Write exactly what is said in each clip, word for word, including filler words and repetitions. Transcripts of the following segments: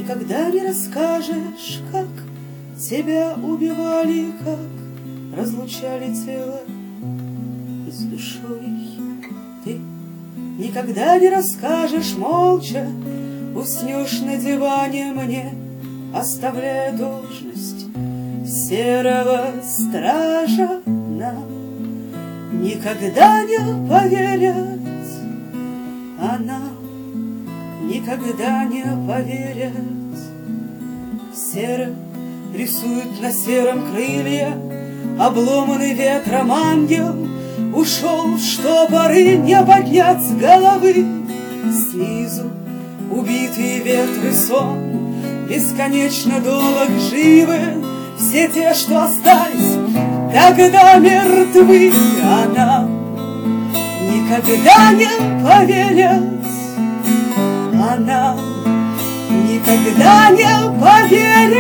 Никогда не расскажешь, как тебя убивали, как разлучали тело с душой. Ты никогда не расскажешь молча, уснешь на диване мне, оставляя должность серого стража нам. Никогда не поверят, а нам никогда не поверят. Серым рисуют на сером крылья, обломанный ветром ангел ушел в штопоры, не поднять с головы. Снизу убитые ветры сон, бесконечно долг живы все те, что остались, когда мертвы. А нам никогда не поверят, а нам никогда не поверят.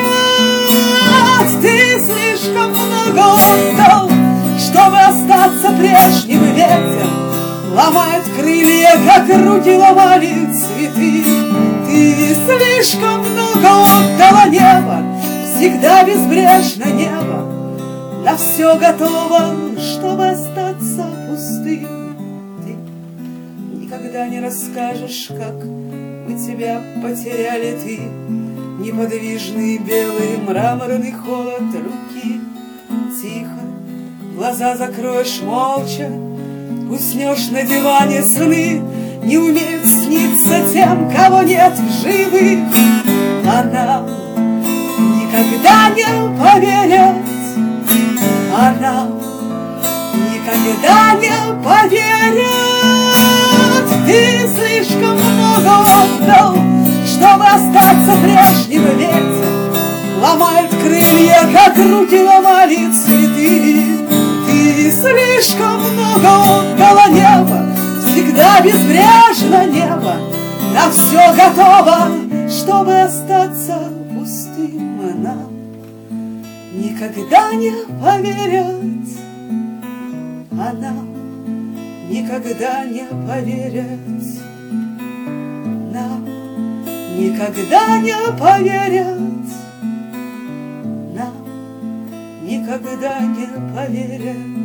Ты слишком много отдал, чтобы остаться прежним. Ветер ломает крылья, как руки ломали цветы. Ты слишком много отдала небо, всегда безбрежно небо, на все готово, чтобы остаться пустым. Ты никогда не расскажешь, как мы тебя потеряли. Ты неподвижный белый мраморный холод руки. Тихо глаза закроешь молча, уснешь на диване. Сны не умеют сниться тем, кого нет в живых. А нам никогда не поверят, а нам никогда не поверят. Ты слишком много отдал, чтобы остаться прежним. Ветер ломает крылья, как руки ломали цветы. Ты слишком много отдала небо, всегда безбрежно небо, на все готово, чтобы остаться пустым. Нам никогда не поверят, а нам никогда не поверят. Нам никогда не поверят, нам никогда не поверят.